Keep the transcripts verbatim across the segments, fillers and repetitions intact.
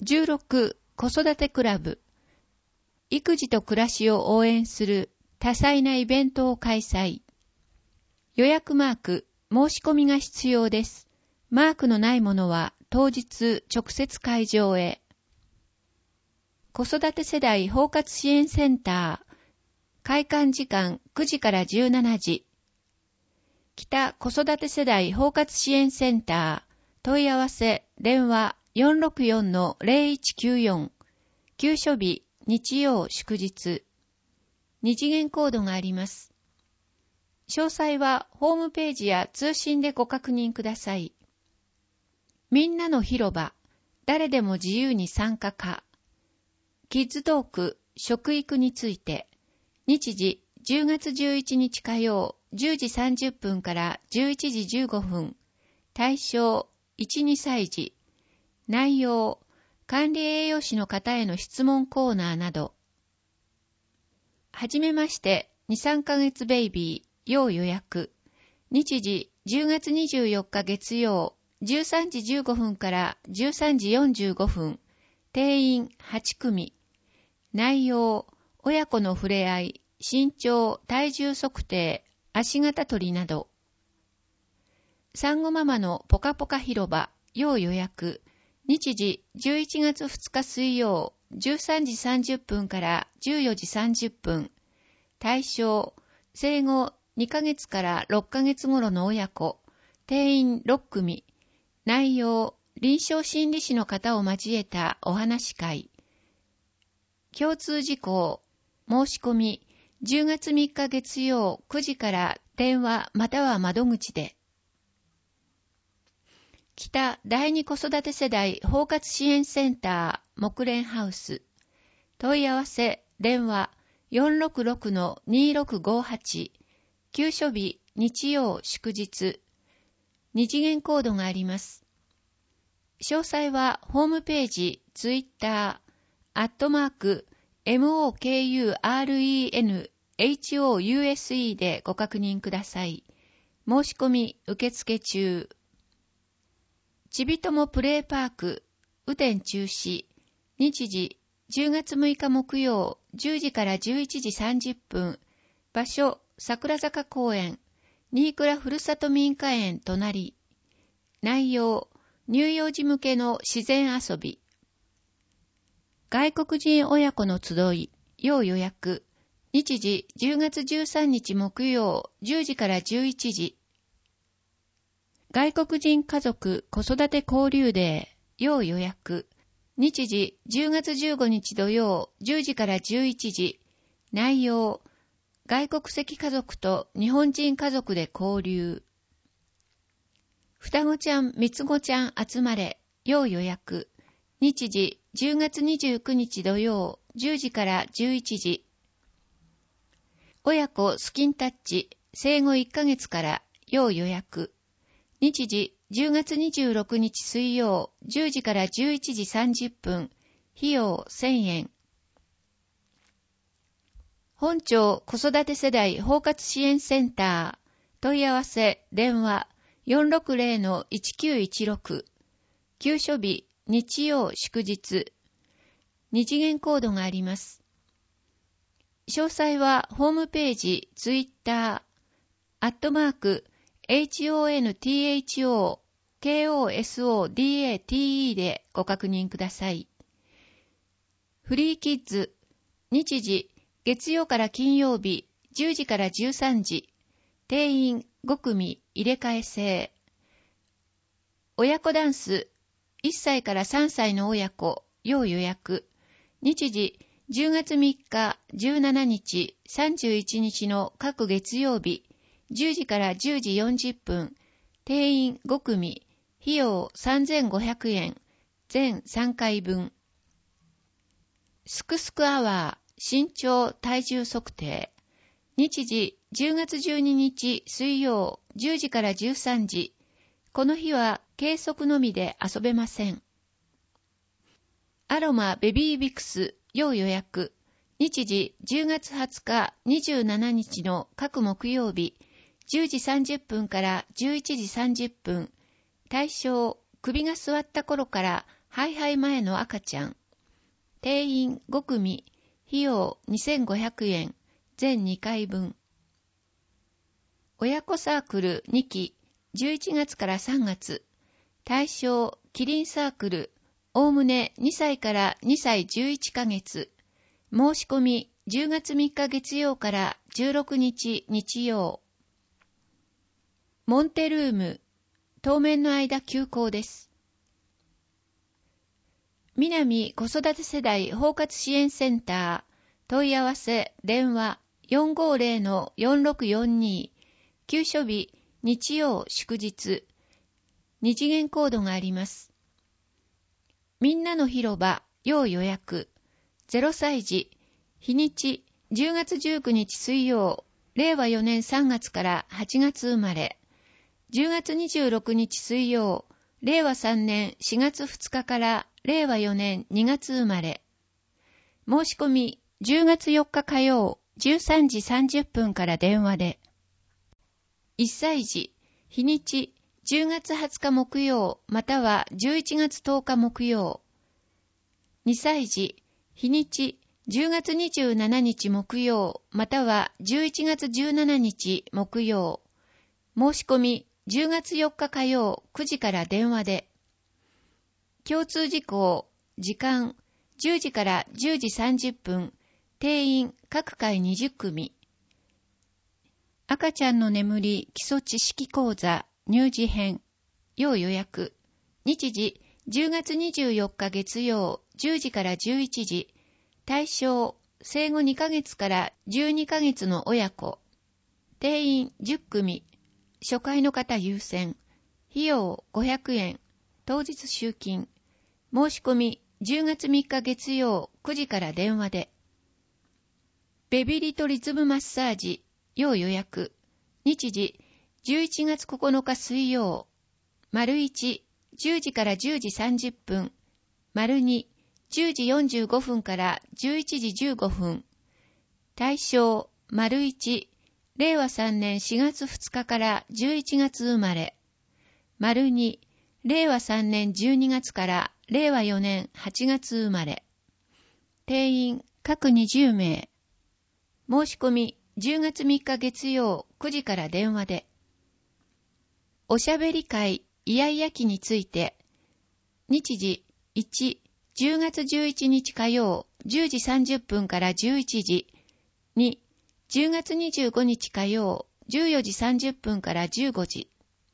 じゅうろく子育てクラブ。育児と暮らしを応援する多彩なイベントを開催。予約マーク、申し込みが必要です。マークのないものは当日直接会場へ。子育て世代包括支援センター。開館時間くじからじゅうしちじ。北子育て世代包括支援センター。問い合わせ、電話 よんろくよんのゼロいちきゅうよん。休所日、日曜祝日。二次元コードがあります。詳細はホームページや通信でご確認ください。みんなの広場、誰でも自由に参加可。キッズトーク、食育について。日時、じゅうがつじゅういちにち火曜、じゅうじさんじゅっぷんからじゅういちじじゅうごふん。対象、いち、にさい児。内容、管理栄養士の方への質問コーナーなど。はじめまして、に、さんかげつベイビー、要予約。日時、じゅうがつにじゅうよっか月曜、じゅうさんじじゅうごふんからじゅうさんじよんじゅうごふん。定員はちくみ。内容、親子の触れ合い、身長、体重測定、足型取りなど。産後ママのポカポカ広場、要予約。日時、じゅういちがつふつか水曜、じゅうさんじさんじゅっぷんからじゅうよじさんじゅっぷん。対象、生後にかげつからろっかげつ頃の親子。定員ろっくみ。内容、臨床心理士の方を交えたお話し会。共通事項、申し込み、じゅうがつみっか月曜くじから電話または窓口で。北第二子育て世代包括支援センター木蓮ハウス。問い合わせ、電話 よんろくろくのにろくごはち。休所日、日曜祝日。二次元コードがあります。詳細はホームページ、ツイッター、アットマーク、モクレンホウス でご確認ください。申し込み受付中。ちびともプレイパーク、雨天中止。日時、じゅうがつむいか木曜、じゅうじからじゅういちじさんじゅっぷん。場所、桜坂公園。新倉ふるさと民家園隣。内容、乳幼児向けの自然遊び。外国人親子の集い、要予約。日時、じゅうがつじゅうさんにち木曜、じゅうじからじゅういちじ。外国人家族子育て交流デー、要予約。日時、じゅうがつじゅうごにち土曜、じゅうじからじゅういちじ。内容、外国籍家族と日本人家族で交流。双子ちゃん、三つ子ちゃん集まれ、要予約。日時、じゅうがつにじゅうくにち土曜、じゅうじからじゅういちじ。親子スキンタッチ、生後いっかげつから、要予約。日時、じゅうがつにじゅうろくにち水曜、じゅうじからじゅういちじさんじゅっぷん。費用せんえん。本町子育て世代包括支援センター。問い合わせ、電話 よんろくゼロのいちきゅういちろく。休所日、日曜祝日。二次元コードがあります。詳細はホームページ、ツイッター、アットマーク、ホントホコソダテでご確認ください。フリーキッズ、日時、月曜から金曜日、じゅうじからじゅうさんじ。定員ごくみ入れ替え制。親子ダンス、いっさいからさんさいの親子、要予約。日時、じゅうがつみっか、じゅうしちにち、さんじゅういちにちの各月曜日、じゅうじからじゅうじよんじゅっぷん。定員ごくみ。費用さんぜんごひゃくえん。全さんかいぶん。すくすくアワー、身長体重測定。日時、じゅうがつじゅうににち水曜、じゅうじからじゅうさんじ。この日は計測のみで遊べません。アロマベビービクス、要予約。日時、じゅうがつはつか、にじゅうしちにちの各木曜日、じゅうじさんじゅっぷんからじゅういちじさんじゅっぷん。対象、首が座った頃からハイハイ前の赤ちゃん。定員ごくみ、費用にせんごひゃくえん、全にかいぶん。親子サークルにき、じゅういちがつからさんがつ。対象、キリンサークル、おおむねにさいからにさいじゅういっかげつ。申し込み、じゅうがつみっか月曜からじゅうろくにち日曜。モンテルーム、当面の間休校です。南子育て世代包括支援センター、問い合わせ、電話 よんごゼロのよんろくよんに、休所日、日曜祝日、二次元コードがあります。みんなの広場、要予約、ゼロさい児、日にち、じゅうがつじゅうくにち水曜、れいわよねんさんがつからはちがつ生まれ、じゅうがつにじゅうろくにち水曜、れいわさんねんしがつふつかかられいわよねんにがつ生まれ。申し込み、じゅうがつよっか火曜、じゅうさんじさんじゅっぷんから電話で。いっさい児、日にち、じゅうがつはつか木曜、またはじゅういちがつとおか木曜。にさい児、日にち、じゅうがつにじゅうしちにち木曜、またはじゅういちがつじゅうしちにち木曜。申し込み、じゅうがつよっか火曜くじから電話で。共通事項、時間、じゅうじからじゅうじさんじゅっぷん、定員各回にじゅっくみ。赤ちゃんの眠り基礎知識講座乳児編、要予約。日時、じゅうがつにじゅうよっか月曜じゅうじからじゅういちじ。対象、生後にかげつからじゅうにかげつの親子。定員じゅっくみ。初回の方優先。費用ごひゃくえん。当日集金。申し込みじゅうがつみっか月曜くじから電話で。ベビリとリズムマッサージ。要予約。日時じゅういちがつここのか水曜。丸いち、じゅうじからじゅうじさんじゅっぷん。丸に、じゅうじよんじゅうごふんからじゅういちじじゅうごふん。対象、丸いち、れいわさんねんしがつふつかからじゅういちがつ生まれ。丸に、れいわさんねんじゅうにがつかられいわよねんはちがつ生まれ。定員各にじゅうめい。申し込みじゅうがつみっか月曜くじから電話で。おしゃべり会イヤイヤ期について。日時いち、じゅうがつじゅういちにち火曜じゅうじさんじゅっぷんからじゅういちじ。に、じゅうがつにじゅうごにち火曜じゅうよじさんじゅっぷんからじゅうごじ。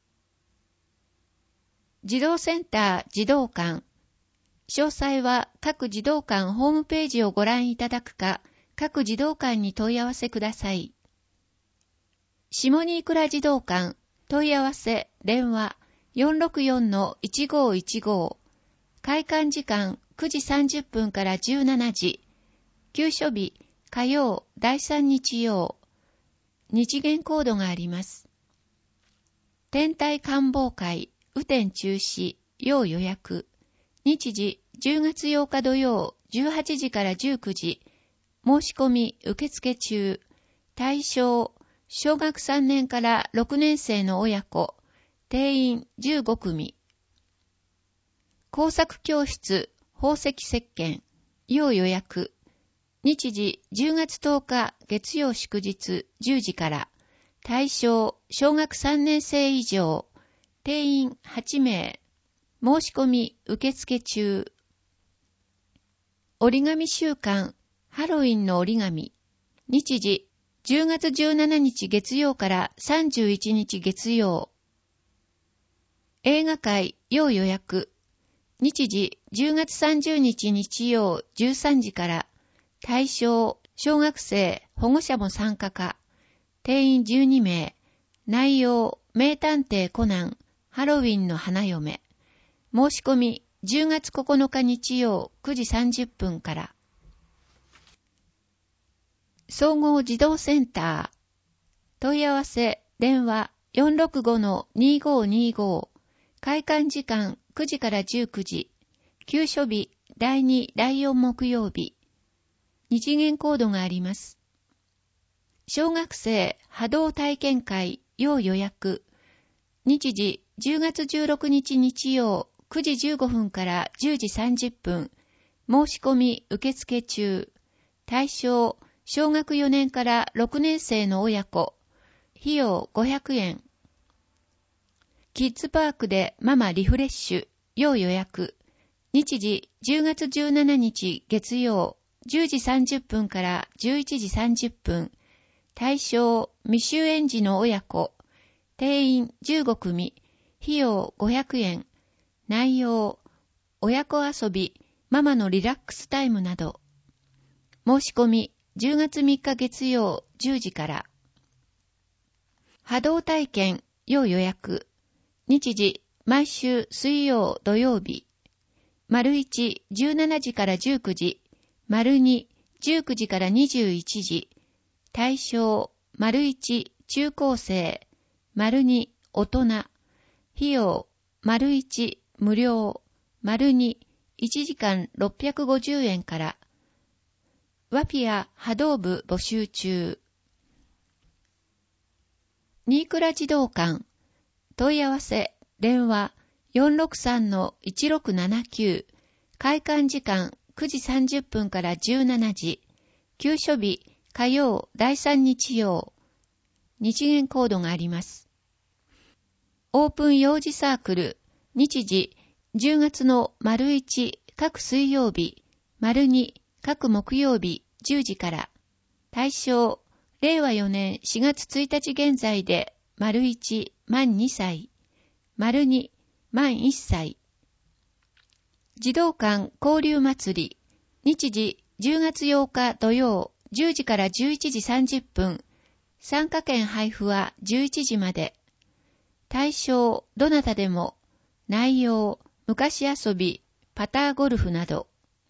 児童センター児童館。詳細は各児童館ホームページをご覧いただくか、各児童館に問い合わせください。下新倉児童館、問い合わせ、電話 よんろくよんのいちごいちご。開館時間くじさんじゅっぷんからじゅうしちじ。休所日、火曜、だいさん日曜。二次元コードがあります。天体観望会、雨天中止、要予約。日時、じゅうがつようか土曜、じゅうはちじからじゅうくじ。申し込み受付中。対象、小学さんねんからろくねん生の親子。定員じゅうごくみ。工作教室、宝石石鹸。要予約。日時、じゅうがつとおか月曜祝日じゅうじから。対象、小学さんねん生以上。定員はちめい。申し込み受付中。折り紙週間、ハロウィンの折り紙。日時、じゅうがつじゅうしちにち月曜からさんじゅういちにち月曜。映画会、要予約。日時、じゅうがつさんじゅうにち日曜じゅうさんじから。対象、小学生、保護者も参加か。定員じゅうにめい。内容、名探偵コナン、ハロウィンの花嫁。申し込み、じゅうがつここのか日曜くじさんじゅっぷんから。総合児童センター。問い合わせ、電話 よんろくごのにごにご。開館時間くじからじゅうくじ。休所日、だいに、だいよん木曜日。二次元コードがあります。小学生波動体験会要予約。日時じゅうがつじゅうろくにち日曜くじじゅうごふんからじゅうじさんじゅっぷん、申し込み受付中。対象、小学よねんからろくねん生の親子。費用ごひゃくえん。キッズパークでママリフレッシュ、要予約。日時じゅうがつじゅうしちにち月曜、じゅうじさんじゅっぷんからじゅういちじさんじゅっぷん。対象、未就園児の親子。定員じゅうごくみ。費用ごひゃくえん。内容、親子遊び、ママのリラックスタイムなど。申し込み、じゅうがつみっか月曜じゅうじから。波動体験、要予約。日時、毎週水曜土曜日。丸いち、じゅうしちじからじゅうくじ。丸に、じゅうくじからにじゅういちじ。対象、丸いち、中高生。丸に、大人。費用、丸いち、無料。丸に、いちじかんろっぴゃくごじゅうえんから。ワピア波動部募集中。新倉児童館。問い合わせ、電話 よんろくさんのいちろくななきゅう。開館時間くじさんじゅっぷんからじゅうしちじ。休所日、火曜、だいさん日曜。日元コードがあります。オープン幼児サークル。日時、じゅうがつの丸いち、各水曜日、丸に、各木曜日、じゅうじから。対象、れいわよねんしがつついたち現在で、丸いち、満にさい。丸に、満いっさい。児童館交流祭り。日時、じゅうがつようか土曜、じゅうじからじゅういちじさんじゅっぷん。参加券配布はじゅういちじまで。対象、どなたでも。内容、昔遊び、パターゴルフなど。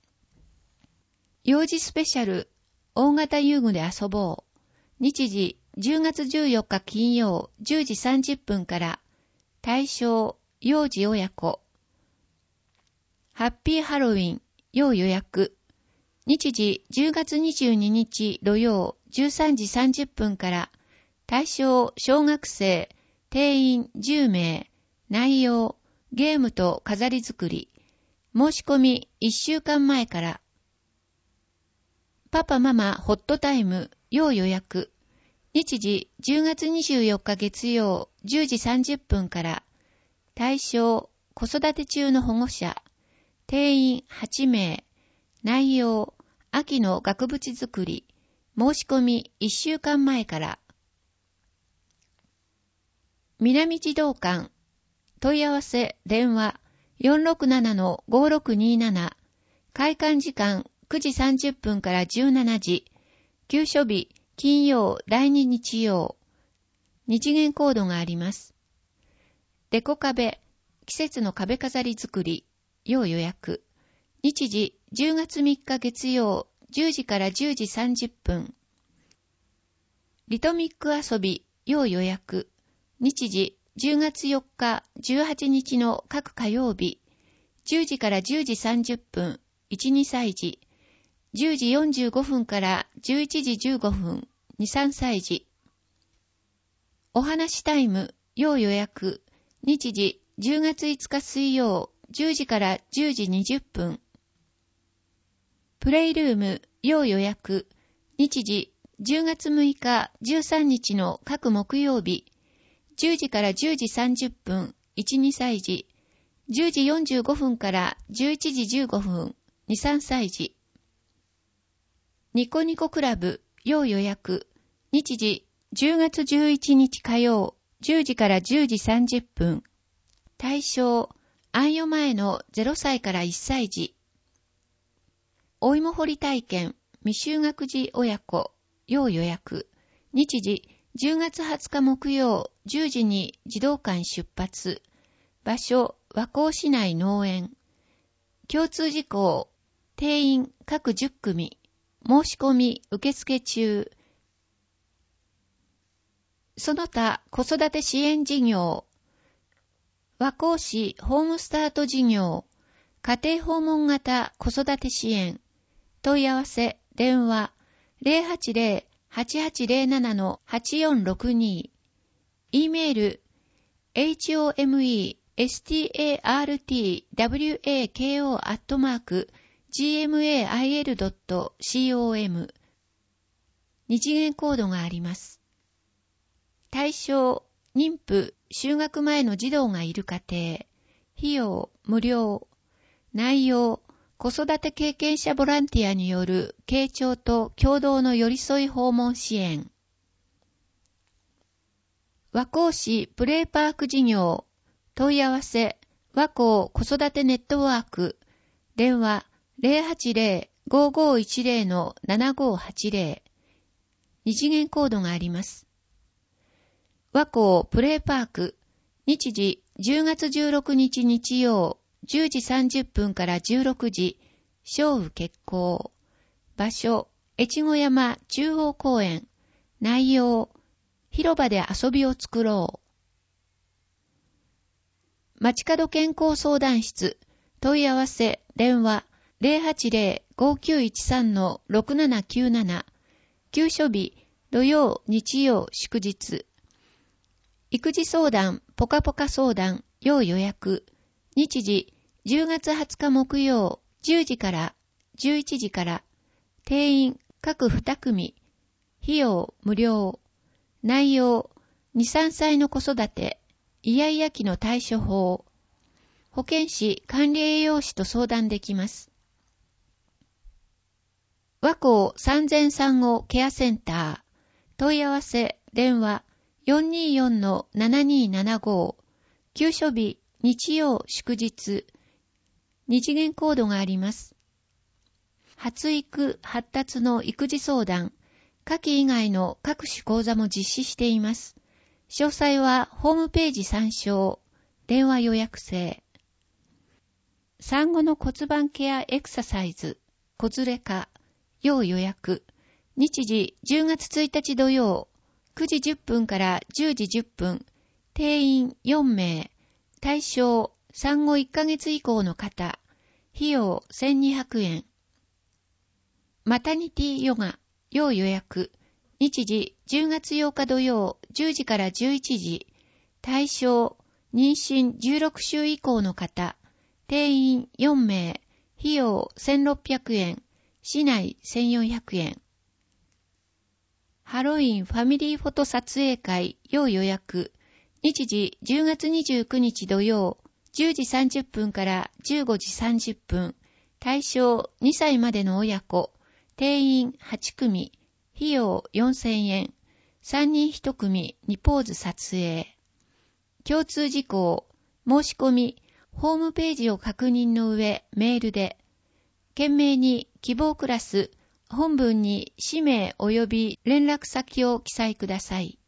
幼児スペシャル、大型遊具で遊ぼう。日時、じゅうがつじゅうよっか金曜、じゅうじさんじゅっぷんから。対象、幼児親子。ハッピーハロウィン、要予約。日時、じゅうがつにじゅうににち土曜、じゅうさんじさんじゅっぷんから。対象、小学生、定員じゅうめい。内容、ゲームと飾り作り。申し込みいっしゅうかんまえから。パパママホットタイム、要予約。日時、じゅうがつにじゅうよっか月曜、じゅうじさんじゅっぷんから。対象、子育て中の保護者。定員はちめい。内容、秋の額縁作り。申し込みいっしゅうかんまえから。南児童館。問い合わせ、電話 よんろくななのごろくになな。開館時間くじさんじゅっぷんからじゅうしちじ。休所日、金曜だいに日曜。日元コードがあります。デコ壁、季節の壁飾り作り、要予約。日時、じゅうがつみっか月曜、じゅうじからじゅうじさんじゅっぷん。リトミック遊び、要予約。日時、じゅうがつよっか、じゅうはちにちの各火曜日。じゅうじからじゅうじさんじゅっぷん、いち、にさいじ。じゅうじよんじゅうごふんからじゅういちじじゅうごふん、に、さんさいじ。お話タイム、要予約。日時、じゅうがついつか水曜、じゅうじからじゅうじにじゅっぷん。プレイルーム、要予約。日時、じゅうがつむいか、じゅうさんにちの各木曜日。じゅうじからじゅうじさんじゅっぷん、いち、にさいじ。じゅうじよんじゅうごふんからじゅういちじじゅうごふん、に、さんさいじ。ニコニコクラブ、要予約。日時、じゅうがつじゅういちにち火曜、じゅうじからじゅうじさんじゅっぷん。対象、安予前のゼロさいからいっさいじ。お芋掘り体験、未就学児親子、要予約。日時、じゅうがつはつか木曜、じゅうじに児童館出発。場所、和光市内農園。共通事項、定員各じゅっくみ。申し込み受付中。その他子育て支援事業。和光市ホームスタート事業。家庭訪問型子育て支援。問い合わせ、電話 ゼロはちゼロ はちはちゼロなな はちよんろくに。E メール ホメエスティーエーアールティーダブリューエーケーオー アットマーク ジーエムエーアイエルドットコム 二次元コードがあります。対象、妊婦、就学前の児童がいる家庭。費用、無料。内容、子育て経験者ボランティアによる傾聴と共同の寄り添い訪問支援。和光市プレイパーク事業。問い合わせ、和光子育てネットワーク。電話 ゼロはちゼロ ごーごーいちゼロ のななごーはちゼロ。二次元コードがあります。和光プレイパーク。日時じゅうがつじゅうろくにち日曜じゅうじさんじゅっぷんからじゅうろくじ。正午決行。場所、越後山中央公園。内容、広場で遊びを作ろう。街角健康相談室。問い合わせ、電話、ゼロはちゼロ ごーきゅういちさん のろくななきゅうなな。休所日、土曜、日曜、祝日。育児相談、ポカポカ相談、要予約。日時、じゅうがつはつか木曜、じゅうじからじゅういちじから。定員、各に組。費用、無料。内容、に、さんさいの子育て、イヤイヤ期の対処法。保健師、管理栄養士と相談できます。和光産前産後ケアセンター。問い合わせ、電話、よんにーよんのななにーななご。休所日、日曜、祝日。二次元コードがあります。発育、発達の育児相談。夏季以外の各種講座も実施しています。詳細はホームページ参照。電話予約制。産後の骨盤ケアエクササイズ。子連れ化。要予約。日時じゅうがつついたち土曜。くじじゅっぷんからじゅうじじゅっぷん。定員よんめい。対象、産後いっかげつ以降の方。費用せんにひゃくえん。マタニティヨガ。要予約。日時じゅうがつようか土曜じゅうじからじゅういちじ。対象、妊娠じゅうろくしゅう以降の方。定員よんめい。費用せんろっぴゃくえん。市内せんよんひゃくえん。ハロウィンファミリーフォト撮影会要予約。日時じゅうがつにじゅうくにち土曜じゅうじさんじゅっぷんからじゅうごじさんじゅっぷん。対象にさいまでの親子。定員はち組。費用よんせんえん。さんにんいち組にポーズ撮影。共通事項。申し込み。ホームページを確認の上メールで。懸命に希望クラス。本文に氏名及び連絡先を記載ください。